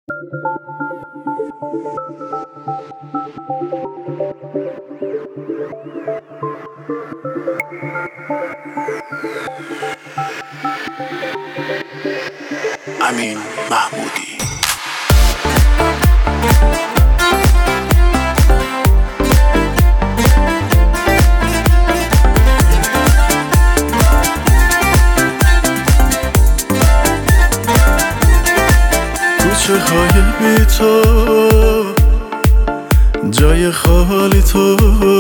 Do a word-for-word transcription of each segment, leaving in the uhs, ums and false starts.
امین محمودی. کوچه های بی تو، جای خالی تو،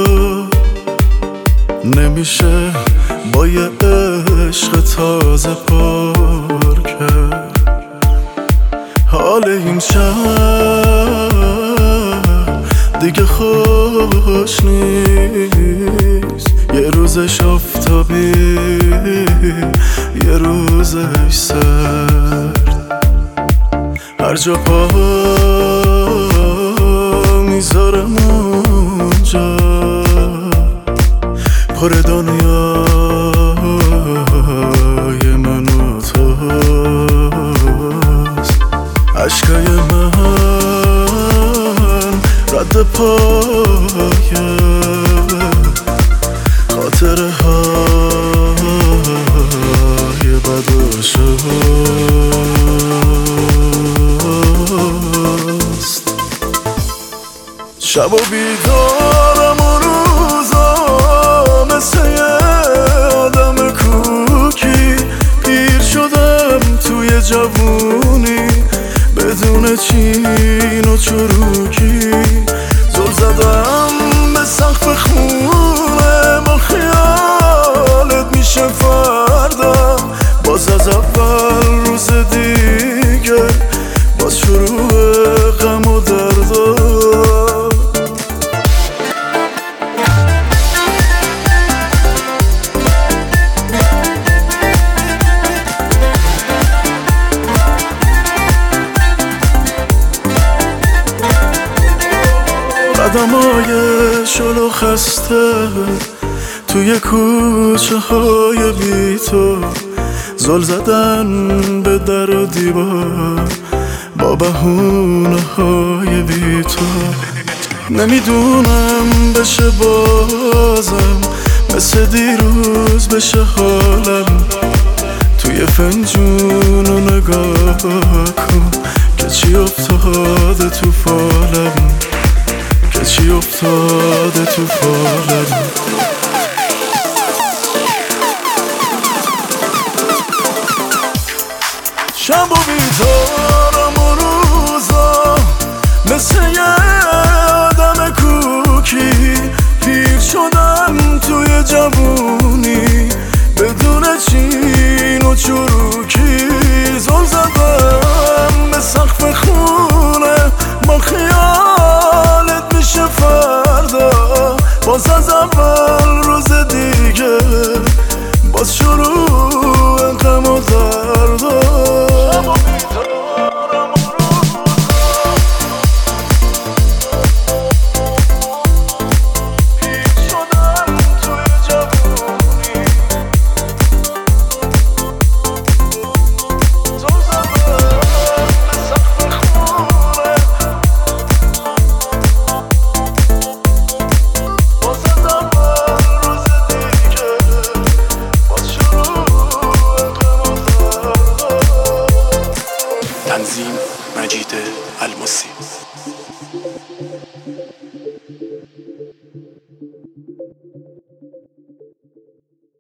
نمیشه با یه عشق تازه پر کرد. حال این شهر دیگه خوش نیست، یه روزش آفتابی یه روزش سرد. هر جا پا میذارم اونجا پر دنیای من و توست. عشقای من رد پای خاطره های بد و شست. شب و بیدارم و روزا مثل یه آدم کوکی، پیر شدم توی جوونی بدون چین و چروکی. زل زدم به سقف خونه، با خیالت میشه فردا. باز از اول روز دیگه، باز شروع غم و دردا. قدمای شلو خسته توی کوچه های بی تو، زل زدن به در و دیوار با بهونه های بی تو. نمیدونم بشه بازم مثل دیروز بشه حالم. توی فنجون رو نگاه کن که چی افتاده تو فالم، که چی افتاده تو فالم. شب و بیدارم و روزا مثل یه آدم کوکی، پیر شدم توی جوونی بدون چین و چروکی. زل زدم به سقف خونه، با خیالت میشه فردا. باز از اول روز دیگه، باز شروع غم و دردا. تنظیم مجید الموسی.